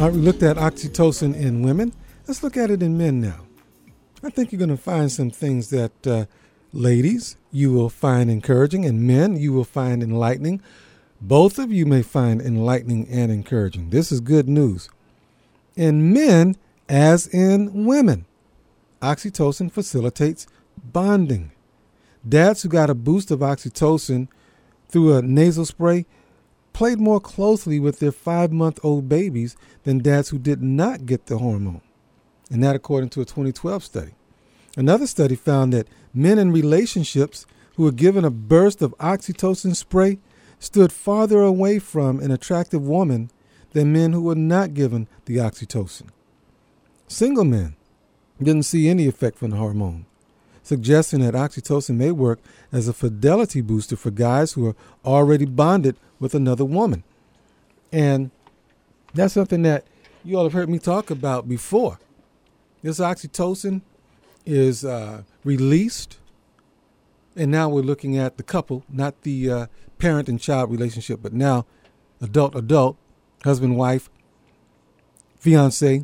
All right, we looked at oxytocin in women. Let's look at it in men now. I think you're going to find some things that ladies, you will find encouraging, and men, you will find enlightening. Both of you may find enlightening and encouraging. This is good news. In men, as in women, oxytocin facilitates bonding. Dads who got a boost of oxytocin through a nasal spray played more closely with their 5-month-old babies than dads who did not get the hormone. And that according to a 2012 study. Another study found that men in relationships who were given a burst of oxytocin spray stood farther away from an attractive woman than men who were not given the oxytocin. Single men didn't see any effect from the hormone, suggesting that oxytocin may work as a fidelity booster for guys who are already bonded with another woman. And that's something that you all have heard me talk about before. This oxytocin is released, and now we're looking at the couple, not the parent and child relationship, but now adult, husband, wife, fiancés,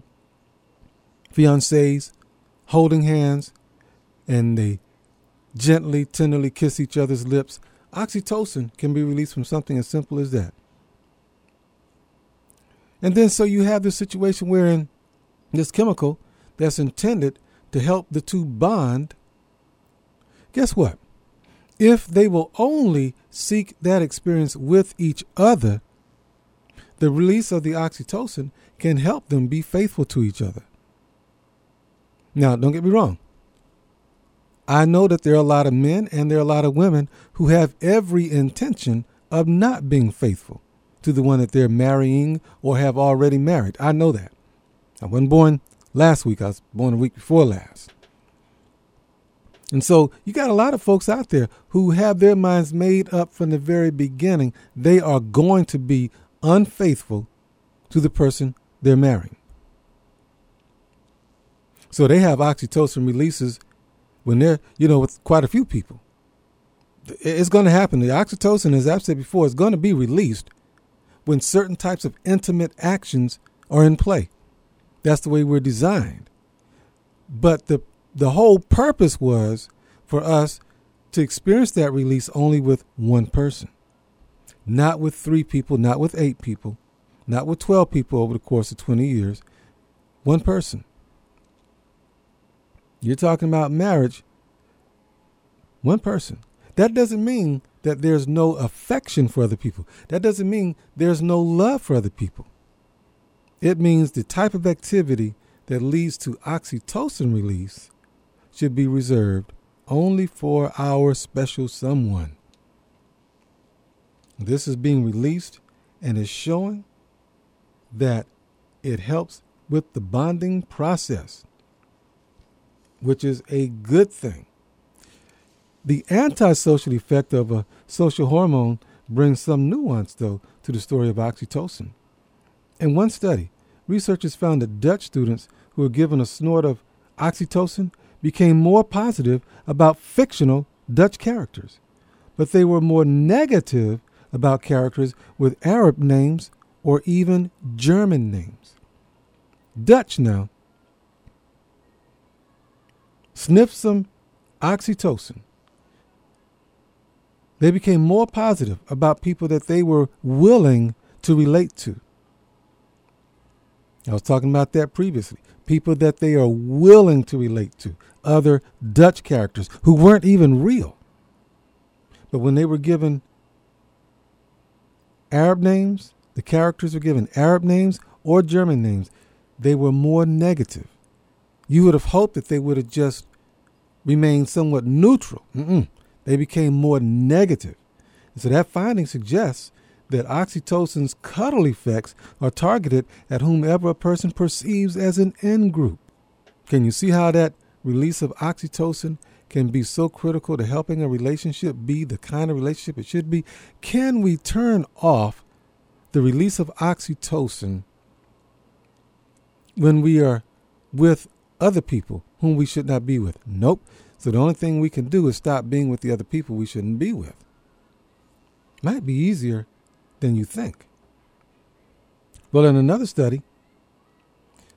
holding hands, and they gently, tenderly kiss each other's lips. Oxytocin can be released from something as simple as that. And then so you have this situation wherein this chemical that's intended to help the two bond, guess what? If they will only seek that experience with each other, the release of the oxytocin can help them be faithful to each other. Now, don't get me wrong. I know that there are a lot of men and there are a lot of women who have every intention of not being faithful to the one that they're marrying or have already married. I know that. I wasn't born last week. I was born a week before last. And so you got a lot of folks out there who have their minds made up from the very beginning. They are going to be unfaithful to the person they're marrying. So they have oxytocin releases when they're, with quite a few people. It's going to happen. The oxytocin, as I've said before, is going to be released when certain types of intimate actions are in play. That's the way we're designed. But the whole purpose was for us to experience that release only with one person. Not with 3 people, not with 8 people, not with 12 people over the course of 20 years. One person. You're talking about marriage. One person. That doesn't mean that there's no affection for other people. That doesn't mean there's no love for other people. It means the type of activity that leads to oxytocin release should be reserved only for our special someone. This is being released and is showing that it helps with the bonding process, which is a good thing. The antisocial effect of a social hormone brings some nuance, though, to the story of oxytocin. In one study, researchers found that Dutch students who were given a snort of oxytocin became more positive about fictional Dutch characters, but they were more negative about characters with Arab names or even German names. Dutch now sniffed some oxytocin. They became more positive about people that they were willing to relate to. I was talking about that previously. People that they are willing to relate to. Other Dutch characters who weren't even real. But when they were given Arab names, the characters were given Arab names or German names, they were more negative. You would have hoped that they would have just remained somewhat neutral. They became more negative. And so that finding suggests that oxytocin's cuddle effects are targeted at whomever a person perceives as an in-group. Can you see how that release of oxytocin can be so critical to helping a relationship be the kind of relationship it should be? Can we turn off the release of oxytocin when we are with other people whom we should not be with? Nope. So the only thing we can do is stop being with the other people we shouldn't be with. Might be easier than you think. Well, in another study,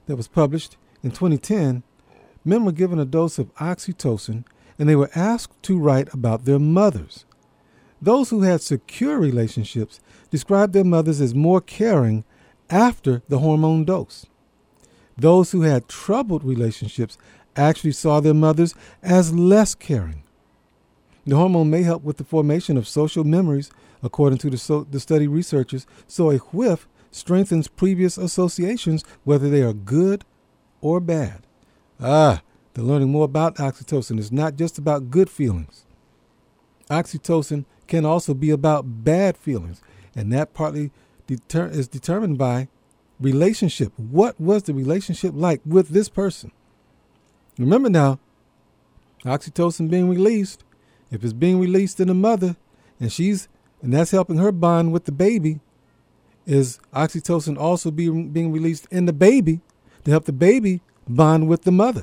that was published in 2010, men were given a dose of oxytocin and they were asked to write about their mothers. Those who had secure relationships described their mothers as more caring after the hormone dose. Those who had troubled relationships actually saw their mothers as less caring. The hormone may help with the formation of social memories, according to the study researchers, so a whiff strengthens previous associations, whether they are good or bad. They're learning more about oxytocin. It's not just about good feelings. Oxytocin can also be about bad feelings, and that partly is determined by relationship. What was the relationship like with this person? Remember now, oxytocin being released, if it's being released in the mother and that's helping her bond with the baby, is oxytocin also being released in the baby to help the baby bond with the mother?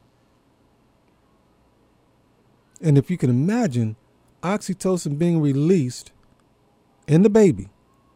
And if you can imagine oxytocin being released in the baby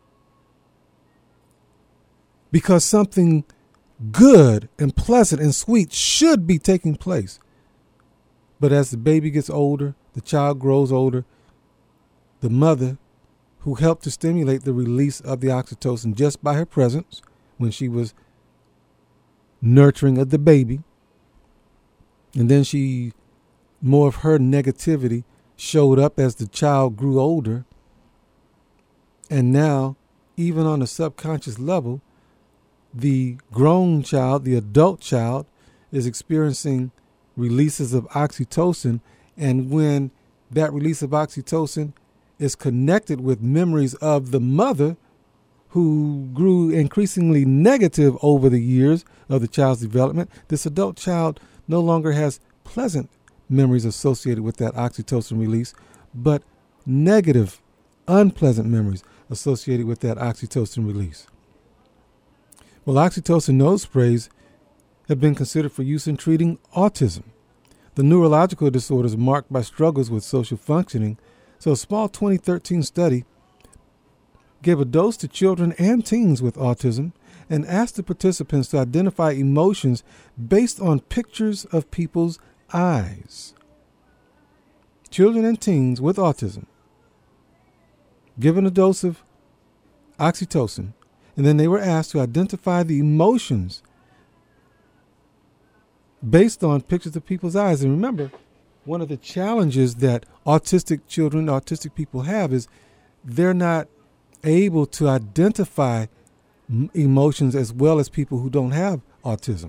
because something good and pleasant and sweet should be taking place. But as the baby gets older, the child grows older, the mother, who helped to stimulate the release of the oxytocin just by her presence when she was nurturing of the baby, and then more of her negativity showed up as the child grew older. And now, even on a subconscious level, the grown child, the adult child, is experiencing releases of oxytocin. And when that release of oxytocin is connected with memories of the mother, who grew increasingly negative over the years of the child's development, this adult child no longer has pleasant memories associated with that oxytocin release, but negative, unpleasant memories associated with that oxytocin release. Well, oxytocin nose sprays have been considered for use in treating autism, the neurological disorders marked by struggles with social functioning. So a small 2013 study gave a dose to children and teens with autism and asked the participants to identify emotions based on pictures of people's eyes. Children and teens with autism given a dose of oxytocin, and then they were asked to identify the emotions based on pictures of people's eyes. And remember, one of the challenges that autistic children, autistic people have is they're not able to identify emotions as well as people who don't have autism.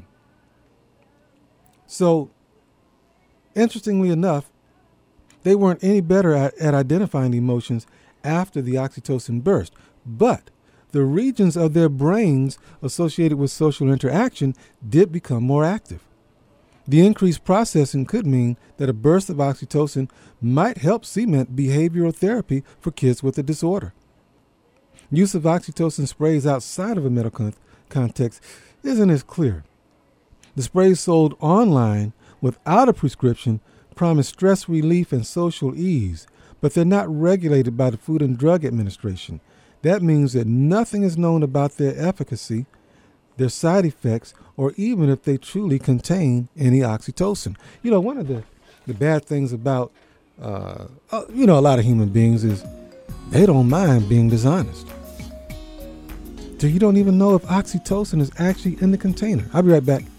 So, interestingly enough, they weren't any better at identifying emotions after the oxytocin burst. But the regions of their brains associated with social interaction did become more active. The increased processing could mean that a burst of oxytocin might help cement behavioral therapy for kids with the disorder. Use of oxytocin sprays outside of a medical context isn't as clear. The sprays sold online without a prescription promise stress relief and social ease, but they're not regulated by the Food and Drug Administration. That means that nothing is known about their efficacy, their side effects, or even if they truly contain any oxytocin. You know, one of the bad things about, a lot of human beings is they don't mind being dishonest. So you don't even know if oxytocin is actually in the container. I'll be right back.